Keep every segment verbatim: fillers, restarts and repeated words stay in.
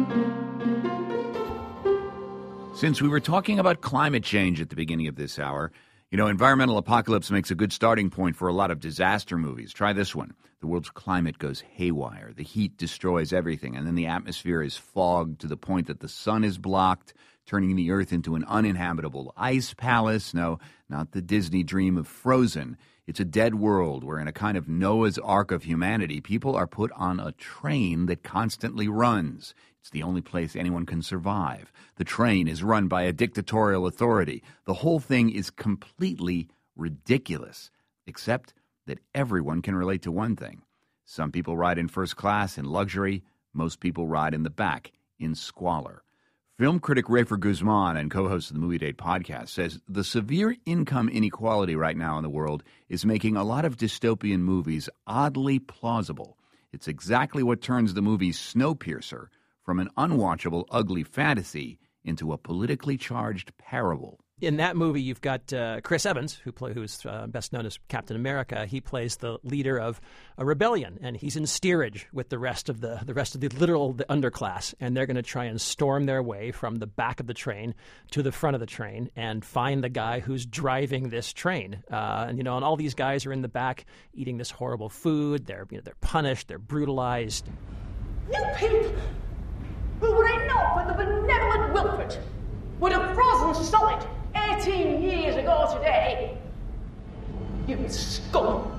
Since we were talking about climate change at the beginning of this hour, you know, Environmental Apocalypse makes a good starting point for a lot of disaster movies. Try this one. The world's climate goes haywire. The heat destroys everything, and then the atmosphere is fogged to the point that the sun is blocked, turning the Earth into an uninhabitable ice palace. No, not the Disney dream of Frozen. It's a dead world where, in a kind of Noah's Ark of humanity, people are put on a train that constantly runs. It's the only place anyone can survive. The train is run by a dictatorial authority. The whole thing is completely ridiculous, except that everyone can relate to one thing. Some people ride in first class in luxury. Most people ride in the back in squalor. Film critic Rafer Guzman and co-host of the Movie Date podcast says the severe income inequality right now in the world is making a lot of dystopian movies oddly plausible. It's exactly what turns the movie Snowpiercer from an unwatchable, ugly fantasy into a politically charged parable. In that movie, you've got uh, Chris Evans, who play, who's uh, best known as Captain America. He plays the leader of a rebellion, and he's in steerage with the rest of the the rest of the literal the underclass, and they're going to try and storm their way from the back of the train to the front of the train and find the guy who's driving this train. Uh, and you know, and all these guys are in the back eating this horrible food. They're you know they're punished. They're brutalized. You people, who were it not for the benevolent Wilfred, would have frozen solid eighteen years ago today. You scum.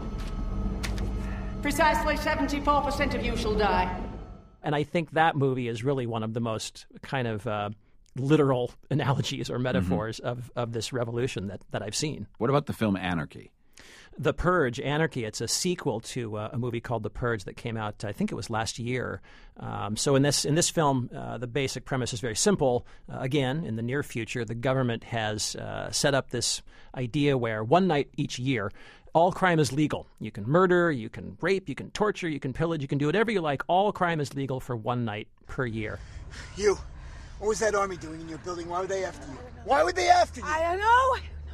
Precisely seventy-four percent of you shall die. And I think that movie is really one of the most kind of uh, literal analogies or metaphors mm-hmm. of, of this revolution that, that I've seen. What about the film Anarchy? The Purge, Anarchy, it's a sequel to uh, a movie called The Purge that came out, I think it was last year. Um, so in this in this film, uh, the basic premise is very simple. Uh, again, in the near future, the government has uh, set up this idea where one night each year, all crime is legal. You can murder, you can rape, you can torture, you can pillage, you can do whatever you like. All crime is legal for one night per year. You, what was that army doing in your building? Why were they after you? Why would they after you? I don't know.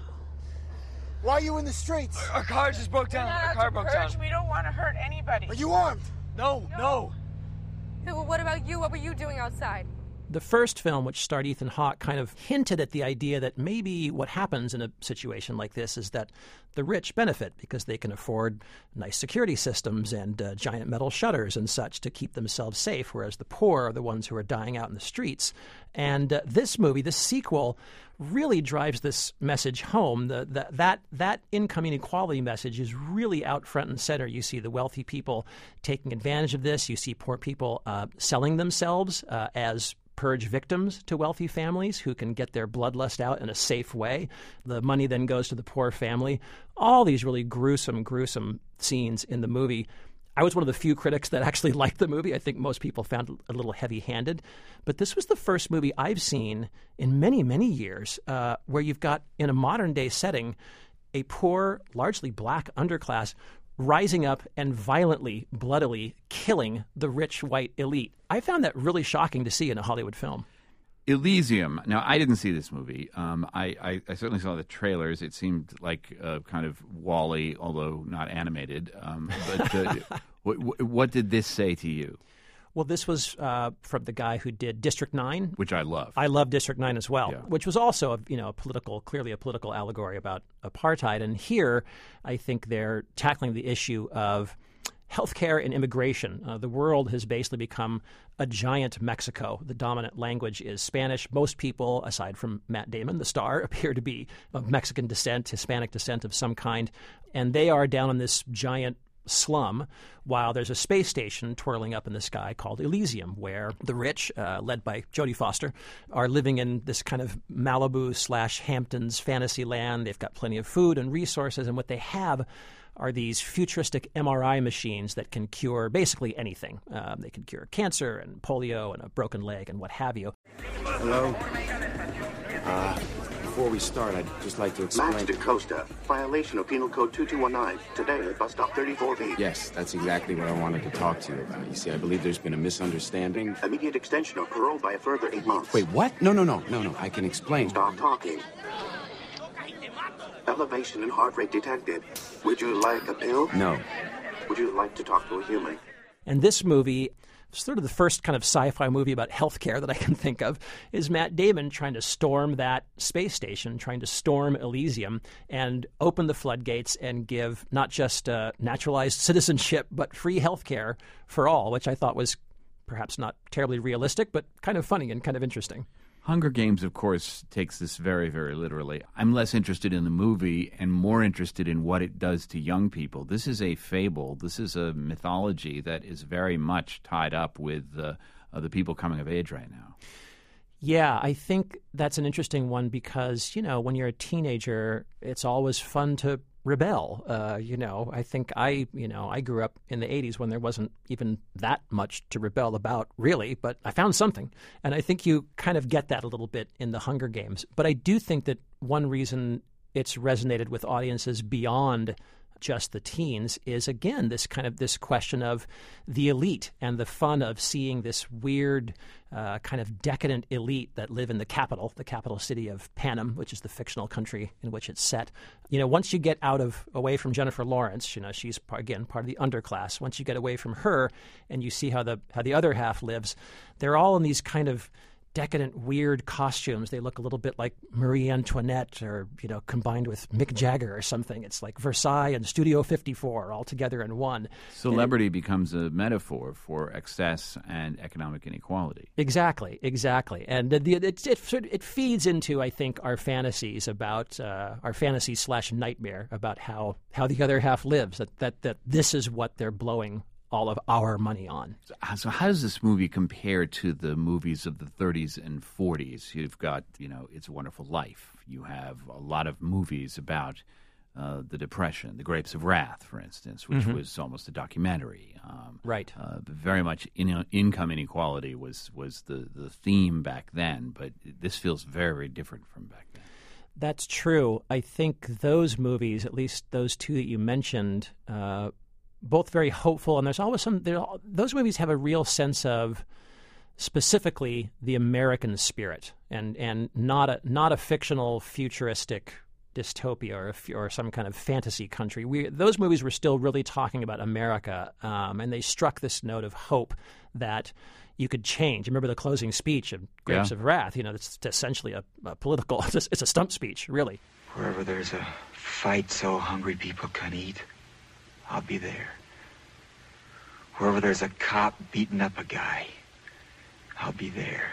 Why are you in the streets? Our, our car just broke down. Our car broke down. We don't want to hurt anybody. Are you armed? No, no. Well, what about you? What were you doing outside? The first film, which starred Ethan Hawke, kind of hinted at the idea that maybe what happens in a situation like this is that the rich benefit because they can afford nice security systems and uh, giant metal shutters and such to keep themselves safe, whereas the poor are the ones who are dying out in the streets. And uh, this movie, this sequel, really drives this message home. The, the, that that income inequality message is really out front and center. You see the wealthy people taking advantage of this. You see poor people uh, selling themselves uh, as purge victims to wealthy families who can get their bloodlust out in a safe way. The money then goes to the poor family. All these really gruesome, gruesome scenes in the movie. I was one of the few critics that actually liked the movie. I think most people found it a little heavy-handed. But this was the first movie I've seen in many, many years uh, where you've got, in a modern-day setting, a poor, largely black underclass rising up and violently, bloodily killing the rich white elite. I found that really shocking to see in a Hollywood film. Elysium. Now, I didn't see this movie. Um, I, I, I certainly saw the trailers. It seemed like uh, kind of WALL-E, although not animated. Um, but uh, what, what did this say to you? Well, this was uh, from the guy who did District nine. Which I love. I love District nine as well, yeah. which was also a, you know, a political, clearly a political allegory about apartheid. And here, I think they're tackling the issue of healthcare and immigration. Uh, the world has basically become a giant Mexico. The dominant language is Spanish. Most people, aside from Matt Damon, the star, appear to be of Mexican descent, Hispanic descent of some kind. And they are down in this giant slum while there's a space station twirling up in the sky called Elysium, where the rich, uh, led by Jodie Foster, are living in this kind of Malibu slash Hamptons fantasy land. They've got plenty of food and resources, and what they have are these futuristic M R I machines that can cure basically anything. Um, they can cure cancer and polio and a broken leg and what have you. Hello? Uh, before we start, I'd just like to explain... Max DaCosta, violation of Penal Code two two one nine, today at bus stop thirty-four B. Yes, that's exactly what I wanted to talk to you about. You see, I believe there's been a misunderstanding. Immediate extension of parole by a further eight months. Wait, what? No, no, no, no, no, I can explain. Stop talking. Elevation in heart rate detected. Would you like a pill? No. Would you like to talk to a human? And this movie sort of the first kind of sci-fi movie about healthcare that I can think of, is Matt Damon trying to storm that space station, trying to storm Elysium and open the floodgates and give not just uh, naturalized citizenship, but free healthcare for all, which I thought was perhaps not terribly realistic, but kind of funny and kind of interesting. Hunger Games, of course, takes this very, very literally. I'm less interested in the movie and more interested in what it does to young people. This is a fable. This is a mythology that is very much tied up with uh, uh, the people coming of age right now. Yeah, I think that's an interesting one because, you know, when you're a teenager, it's always fun to rebel. Uh, you know, I think I, you know, I grew up in the eighties when there wasn't even that much to rebel about, really, but I found something. And I think you kind of get that a little bit in the Hunger Games. But I do think that one reason it's resonated with audiences beyond just the teens is, again, this kind of this question of the elite and the fun of seeing this weird uh, kind of decadent elite that live in the capital, the capital city of Panem, which is the fictional country in which it's set. You know, once you get out of away from Jennifer Lawrence, you know, she's, again, part of the underclass. Once you get away from her and you see how the how the other half lives, they're all in these kind of decadent, weird costumes. They look a little bit like Marie Antoinette or, you know, combined with Mick Jagger or something. It's like Versailles and Studio fifty-four all together in one. Celebrity it, becomes a metaphor for excess and economic inequality. Exactly, exactly. And it, it, it, it feeds into, I think, our fantasies about, uh, our fantasy slash nightmare about how, how the other half lives, that, that, that this is what they're blowing all of our money on. So how does this movie compare to the movies of the thirties and forties? You've got, you know, It's a Wonderful Life. You have a lot of movies about uh, the Depression, The Grapes of Wrath, for instance, which mm-hmm. was almost a documentary. Um, right. Uh, very much in, income inequality was, was the, the theme back then, but this feels very, very different from back then. That's true. I think those movies, at least those two that you mentioned, uh, both very hopeful, and there's always some. Those movies have a real sense of specifically the American spirit, and and not a not a fictional futuristic dystopia or a, or some kind of fantasy country. We those movies were still really talking about America, um, and they struck this note of hope that you could change. Remember the closing speech of Grapes yeah. of Wrath? You know, it's essentially a, a political. It's a, it's a stump speech, really. Wherever there's a fight so hungry people can eat, I'll be there. Wherever there's a cop beating up a guy, I'll be there.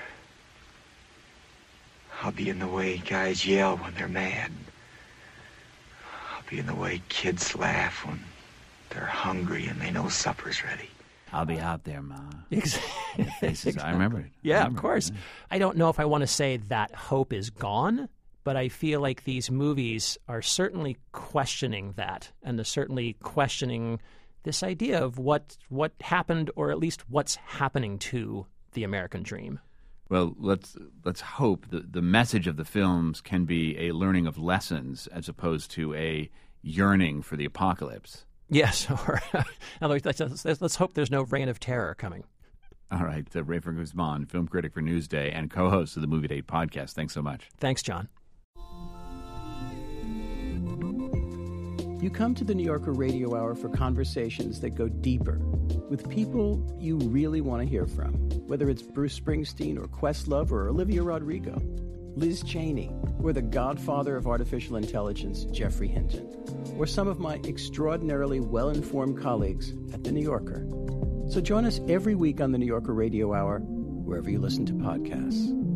I'll be in the way guys yell when they're mad. I'll be in the way kids laugh when they're hungry and they know supper's ready. I'll be out there, Ma. Exactly. Faces, I remember it. Yeah, I remember of course. It. I don't know if I want to say that hope is gone, but I feel like these movies are certainly questioning that, and they're certainly questioning this idea of what what happened, or at least what's happening to the American dream. Well, let's let's hope that the message of the films can be a learning of lessons as opposed to a yearning for the apocalypse. Yes, or in other words, let's, let's hope there's no reign of terror coming. All right, uh, Rafer Guzman, film critic for Newsday and co-host of the Movie Date podcast. Thanks so much. Thanks, John. You come to the New Yorker Radio Hour for conversations that go deeper with people you really want to hear from, whether it's Bruce Springsteen or Questlove or Olivia Rodrigo, Liz Cheney, or the godfather of artificial intelligence, Jeffrey Hinton, or some of my extraordinarily well-informed colleagues at the New Yorker. So join us every week on the New Yorker Radio Hour, wherever you listen to podcasts.